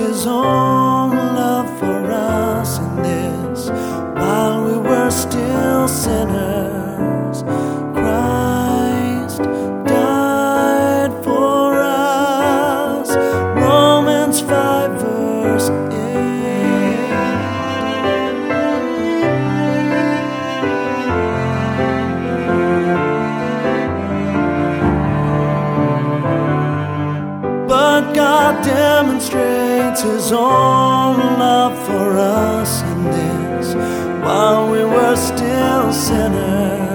His own love for us in this, while we were still sinners, Christ died for us. Romans 5 verse 8. But God demonstrates His own love for us in this, while we were still sinners,